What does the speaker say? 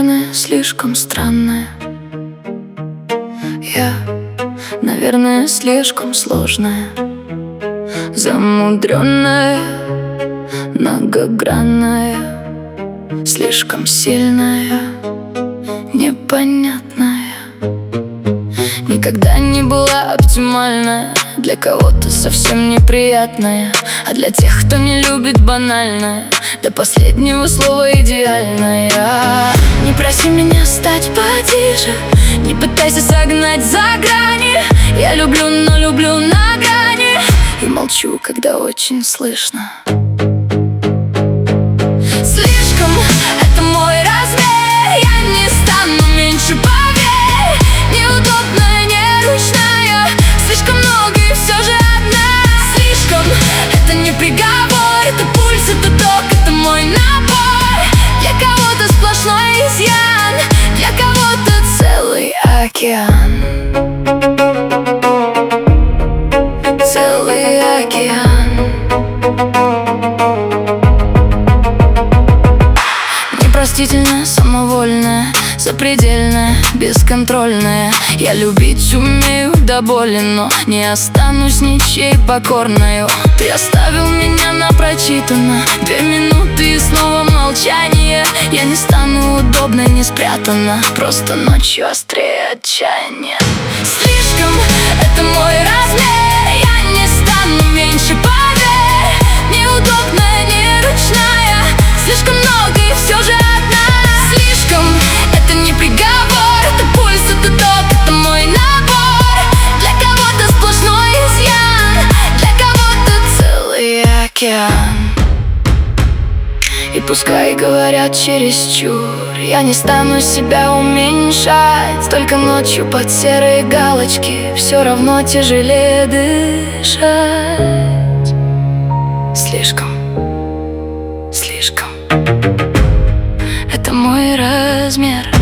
наверное, слишком странная. Я, наверное, слишком сложная, замудренная, многогранная, слишком сильная, непонятная. Никогда не была оптимальная, для кого-то совсем неприятная, а для тех, кто не любит банальное, до последнего слова идеальная. Не проси меня стать потише, не пытайся согнать за грани. Я люблю, но люблю на грани, и молчу, когда очень слышно. Слишком — это мой размер, я не стану меньше, поверь. Неудобная, неручная, слишком много и все же одна. Слишком — это не приговор, это пульс, это ток, это мой набор. Для кого-то сплошной изъян, для кого-то целый океан. Целый океан. Непростительная, самовольная, запредельная, бесконтрольная. Я любить умею до боли, но не останусь ничьей покорною. Ты оставил меня на прочитано, 2 минуты и снова молчание. Я не стану удобной, не спрятана, просто ночью острее отчаяния. Слишком — это мой размер, я не стану меньше, поверь. Неудобная, неручная, слишком много и все же одна. Слишком — это не приговор, это пульс, это ток, это мой набор. Для кого-то сплошной изъян, для кого-то целый океан. И пускай говорят чересчур, я не стану себя уменьшать. Только ночью под серые галочки все равно тяжелее дышать. Слишком, слишком — это мой размер.